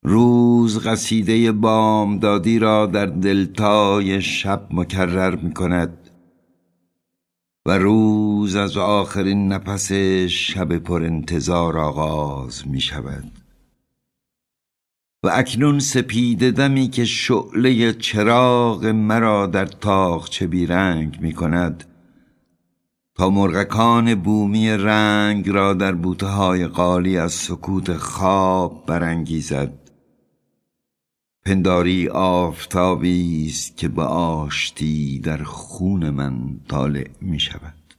روز قصیده بامدادی را در دلتای شب مکرر می کند و روز از آخرین نفس شب پر انتظار آغاز می شود و اکنون سپیده دمی که شعله چراغ مرا در تاقچه بیرنگ می کند تا مرغکان بومی رنگ را در بوته های قالی از سکوت خواب برانگیزد. پنداری آفتابی است که به آشتی در خون من طالع می شود.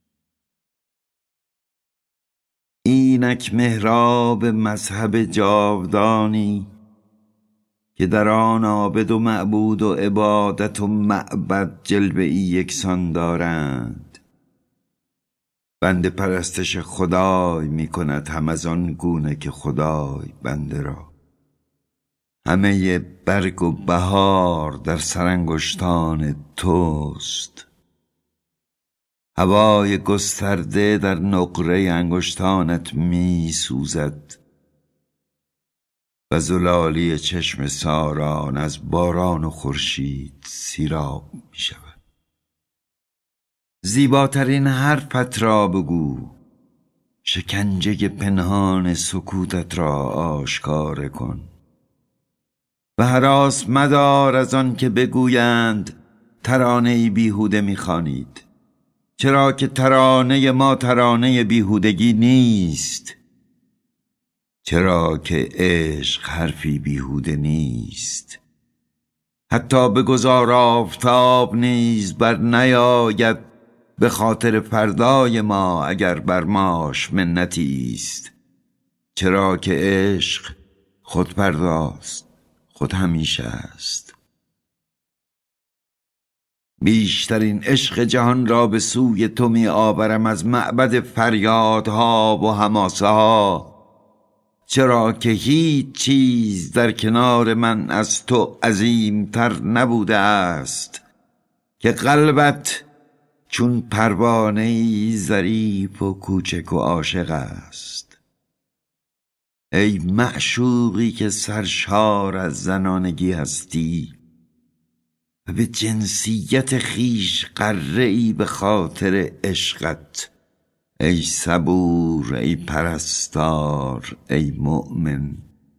اینک محراب مذهب جاودانی که در آن عابد و معبود و عبادت و معبد جلوه‌ای یکسان دارند. بنده پرستش خدای می کند هم از آن گونه که خدای بنده را. همه برگ و بهار در سرانگشتان توست. هوای گسترده در نقره انگشتانت می سوزد و زلالی چشم ساران از باران و خورشید سیراب می شود. زیباترین حرفت را بگو، شکنجه پنهان سکوتت را آشکار کن و هراس مدار از آن که بگویند ترانه‌ای بیهوده می‌خوانید، چرا که ترانه ما ترانه بیهودگی نیست، چرا که عشق حرفی بیهوده نیست. حتی بگذار آفتاب نیز بر نیاید به خاطر فردای ما اگر بر ماش منتی است، چرا که عشق خود پرداست، خود همیشه است. بیشترین عشق جهان را به سوی تو می آورم از معبد فریادها و حماسه ها، چرا که هیچ چیز در کنار من از تو عظیمتر نبوده است که قلبت چون پروانه‌ای ظریف و کوچک و عاشق است. ای معشوقی که سرشار از زنانگی هستی و به جنسیت خیش غره‌ای به خاطر عشقت، ای صبور، ای پرستار، ای مؤمن،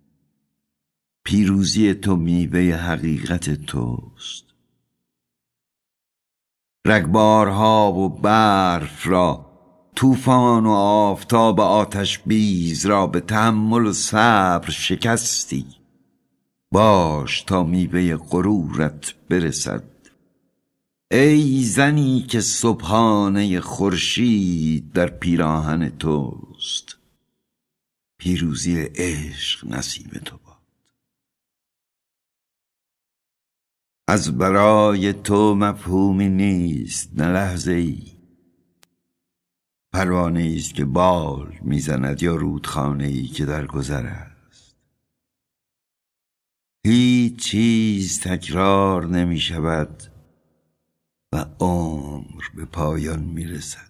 پیروزی تو میوه حقیقت توست. رگبارها و برف را، طوفان و آفتاب آتش بیز را به تحمل و صبر شکستی. باش تا میوه غرورت برسد. ای زنی که صبحانه خورشید در پیراهن توست، پیروزی عشق نصیب تو باد. از برای تو مفهومی نیست نه لحظه‌ای، پروانه‌ای است که بال میزند یا رودخانه‌ای که در گذر است. هیچ چیز تکرار نمی شود و عمر به پایان می رسد.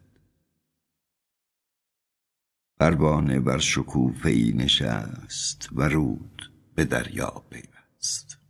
پروانه بر شکوفه‌ای نشست و رود به دریا پیوست.